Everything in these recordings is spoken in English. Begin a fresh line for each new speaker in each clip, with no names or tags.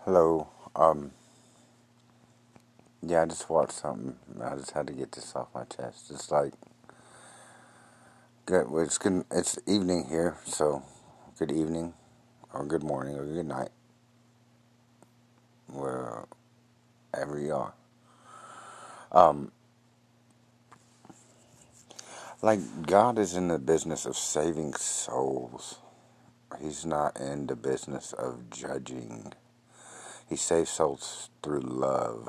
Hello. Yeah, I just watched something. I just had to get this off my chest. It's like good. Well, it's good. It's evening here, so good evening, or good morning, or good night, wherever you are. Um, like God is in the business of saving souls. He's not in the business of judging. He saves souls through love.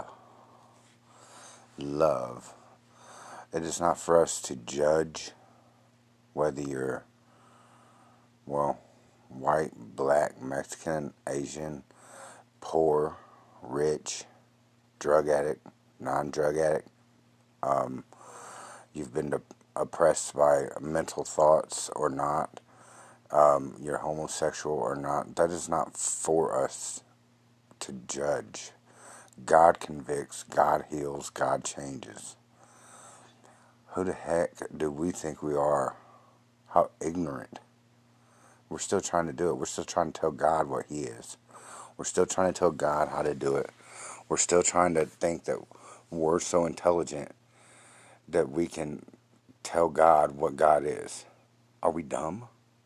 Love. It is not for us to judge whether you're well white, black, Mexican, Asian, poor, rich, drug addict, non-drug addict. Um, you've been oppressed by mental thoughts or not. You're homosexual or not. That is not for us to judge. God convicts, God heals, God changes. Who the heck do we think we are? How ignorant. We're still trying to do it. We're still trying to tell God what He is. We're still trying to tell God how to do it. We're still trying to think that we're so intelligent that we can tell God what God is. Are we dumb?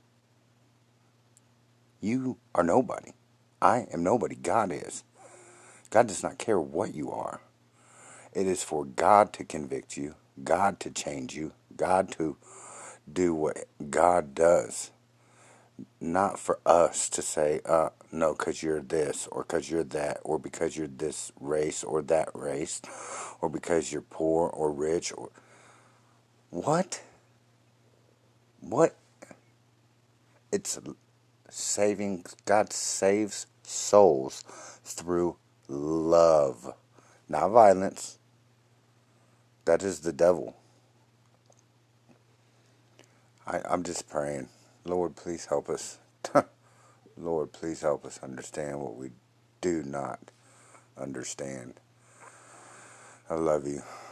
You are nobody. I am nobody. God is. God does not care what you are. It is for God to convict you, God to change you, God to do what God does. Not for us to say, no, because you're this, or because you're that, or because you're this race or that race, or because you're poor or rich, or what? What? It's saving. God saves souls through love, not violence. That is the devil. I'm just praying. Lord, please help us. Lord, please help us understand what we do not understand. I love you.